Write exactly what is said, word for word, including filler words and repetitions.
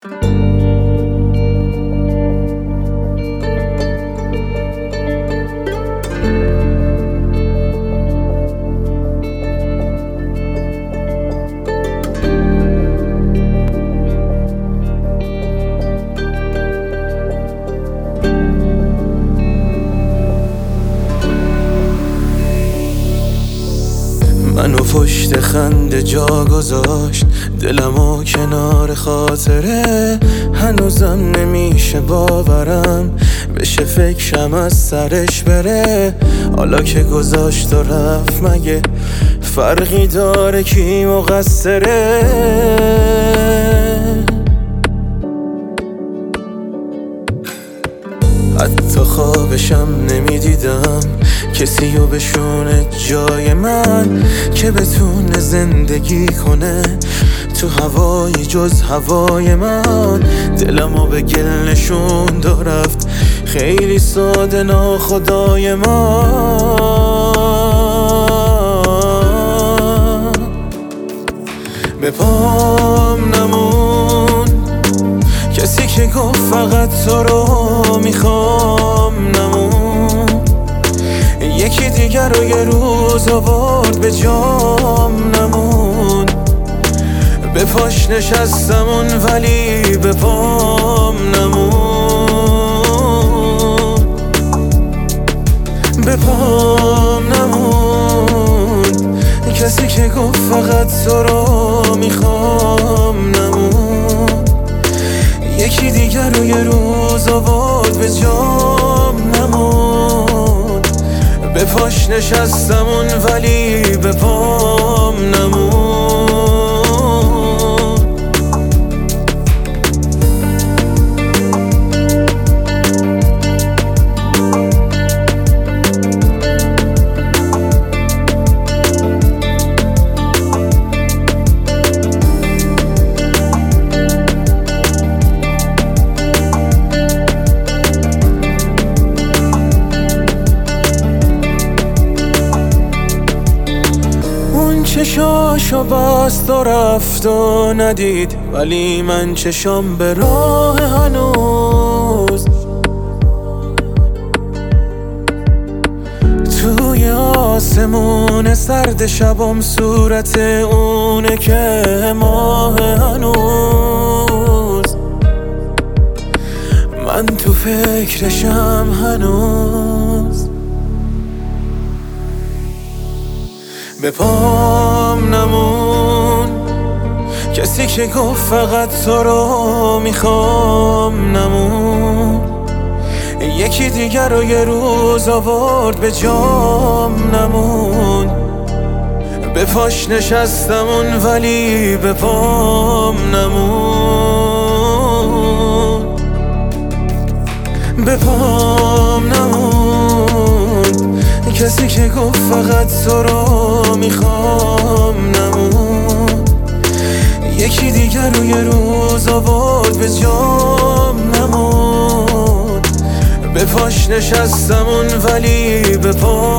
منو پشت خنده جا گذاشت، دلمو کنار خاطره. هنوزم نمیشه باورم بشه فکرم از سرش بره. حالا که گذاشت و رفت مگه فرقی داره کی مقصره؟ حتی خوابشم نمیدیدم کسی رو بشونه جای من که بتونه زندگی کنه تو هوای جز هوای من. دلمو به گل نشوند و رفت خیلی ساده ناخدای من. به پام نمون کسی که گفت فقط تو رو میخوام، نمون یکی دیگر رو یه روز آورد به جام، نمون به پاش نشستمون ولی به پام نمون. به پام نمون کسی که گفت فقط تو رو میخوام، نمون یکی دیگر رو یه روز آورد به جام، نمون به پاش نشستمون ولی به پام نمون. چشاشو بست و رفت و ندید، ولی من چشام به راه هنوز. توی آسمون سرد شبم صورت اونه که ماه هنوز. من تو فکرشم هنوز. به پام نمون کسی که گفت فقط تو رو میخوام، نمون یکی دیگر رو یه روز آورد به جام، نمون به پاش نشستمون ولی به پام نمون. به پام نمون کسی که گفت فقط تو رو میخوام، نمون یکی دیگر رو یه روز آورد به جام، نمون به پاش نشستمون ولی به پام